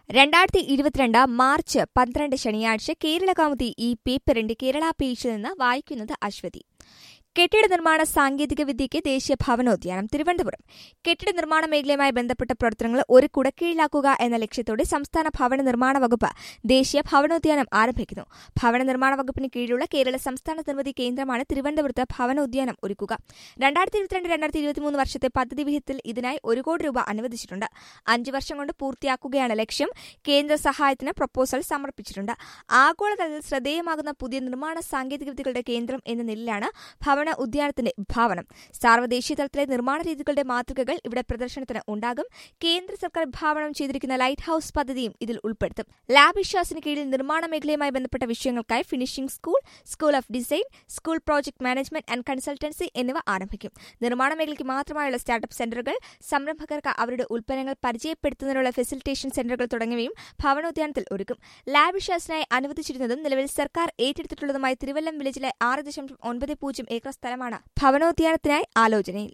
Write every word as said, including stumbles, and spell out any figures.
രണ്ടായിരത്തി ഇരുപത്തിരണ്ട് മാർച്ച് പന്ത്രണ്ട് ശനിയാഴ്ച കേരള കൗമുദി ഈ പേപ്പറിന്റെ കേരള പേജിൽ നിന്ന് വായിക്കുന്നത് അശ്വതി. കെട്ടിട നിർമ്മാണ സാങ്കേതിക വിദ്യയ്ക്ക് ദേശീയ ഭവനോദ്യാനം തിരുവനന്തപുരം. കെട്ടിട നിർമ്മാണ മേഖലയുമായി ബന്ധപ്പെട്ട പ്രവർത്തനങ്ങൾ ഒരു കുടക്കീഴിലാക്കുക എന്ന ലക്ഷ്യത്തോടെ സംസ്ഥാന ഭവന നിർമ്മാണ വകുപ്പ് ദേശീയ ഭവനോദ്യാനം ആരംഭിക്കുന്നു. ഭവന നിർമ്മാണ വകുപ്പിന് കീഴിലുള്ള കേരള സംസ്ഥാന നിർമ്മിതി കേന്ദ്രമാണ് തിരുവനന്തപുരത്ത് ഭവനോദ്യാനം ഒരുക്കുക. രണ്ടായിരത്തി ഇരുപത്തിരണ്ട് രണ്ടായിരത്തി ഇരുപത്തിമൂന്ന് വർഷത്തെ പദ്ധതി വിഹിതത്തിൽ ഇതിനായി ഒരു കോടി രൂപ അനുവദിച്ചിട്ടുണ്ട്. അഞ്ചു വർഷം കൊണ്ട് പൂർത്തിയാക്കുകയാണ് ലക്ഷ്യം. കേന്ദ്ര സഹായത്തിന് പ്രപ്പോസൽ സമർപ്പിച്ചിട്ടുണ്ട്. ആഗോളതലത്തിൽ ശ്രദ്ധേയമാകുന്ന പുതിയ നിർമ്മാണ സാങ്കേതിക വിദ്യകളുടെ കേന്ദ്രം എന്ന നിലയിലാണ് ഭവന ഉദ്യാനത്തിന്റെ വിഭാവനം. സാർവദേശീയ തലത്തിലെ നിർമ്മാണ രീതികളുടെ മാതൃകകൾ ഇവിടെ പ്രദർശനത്തിന് ഉണ്ടാകും. കേന്ദ്ര സർക്കാർ വിഭാവനം ചെയ്തിരിക്കുന്ന ലൈറ്റ് ഹൌസ് പദ്ധതിയും ഇതിൽ ഉൾപ്പെടുത്തും. ലാബ് ഇഷാസിന് കീഴിൽ നിർമ്മാണ മേഖലയുമായി ബന്ധപ്പെട്ട വിഷയങ്ങൾക്കായി finishing school, school of design, school project management and consultancy എന്നിവ ആരംഭിക്കും. നിർമ്മാണ മേഖലയ്ക്ക് മാത്രമായുള്ള സ്റ്റാർട്ടപ്പ് സെന്ററുകൾ, സംരംഭകർക്ക് അവരുടെ ഉൽപ്പന്നങ്ങൾ പരിചയപ്പെടുത്തുന്നതിനുള്ള ഫെസിലിറ്റേഷൻ സെന്ററുകൾ തുടങ്ങിയവയും ഭവനോദ്യാനത്തിൽ ഒരുക്കും. ലാബ് ഇഷാസിനായി അനുവദിച്ചിരുന്നതും നിലവിൽ സർക്കാർ ഏറ്റെടുത്തിട്ടുള്ളതുമായ തിരുവല്ലം വില്ലേജിലെ ആറ് ദശാംശം ഒൻപത് പൂജ്യം ഏക്കർ സ്ഥലമാണ് ഭവനോദ്യാനത്തിനായി ആലോചനയിൽ.